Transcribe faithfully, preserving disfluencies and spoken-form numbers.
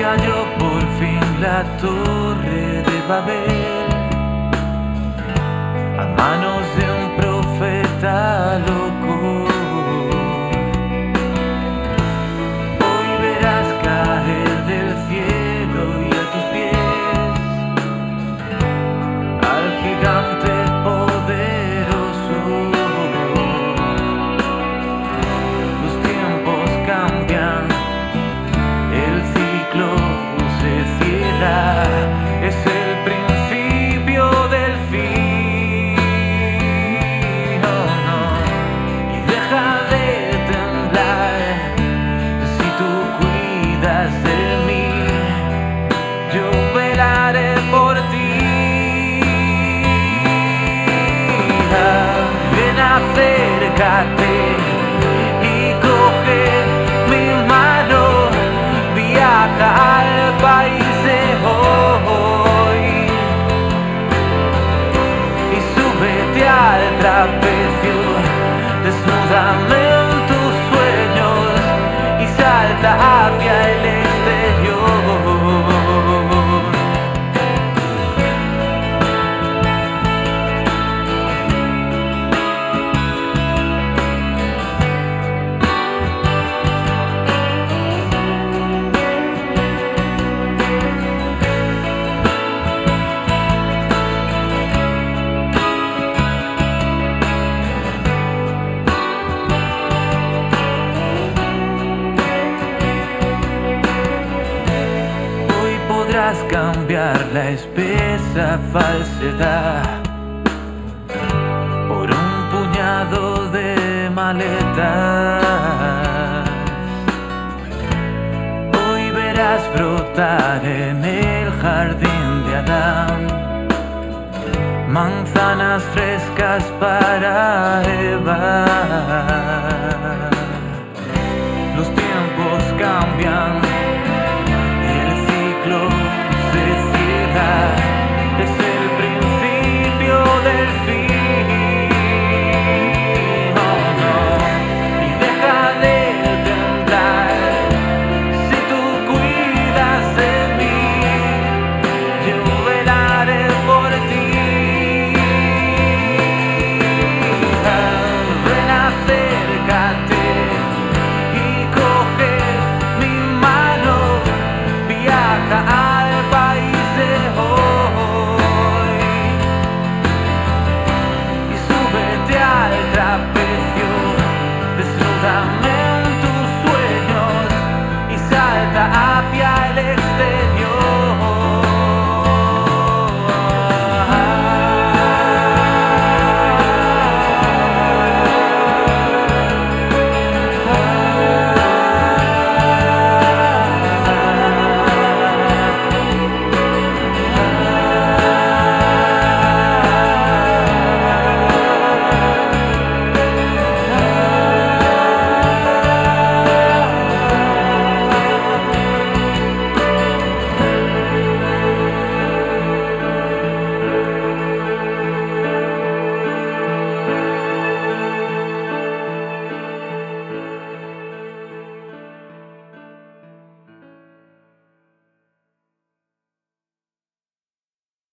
cayó por fin la torre de Babel a manos de un profeta loco. Hoy verás caer del cielo y a tus pies al gigante poderoso. Los tiempos cambian, el ciclo se cierra, es el principio del fin. Oh, no. Y deja de temblar, si tú cuidas de mí, yo velaré por ti. Ven, acércate y coge mi mano, viaja al país de hoy y súbete al trapecio, desnúdame en tus sueños y salta hacia el exterior. Podrás cambiar la espesa falsedad por un puñado de maletas. Hoy verás brotar en el jardín de Adán manzanas frescas para Eva. Los tiempos cambian.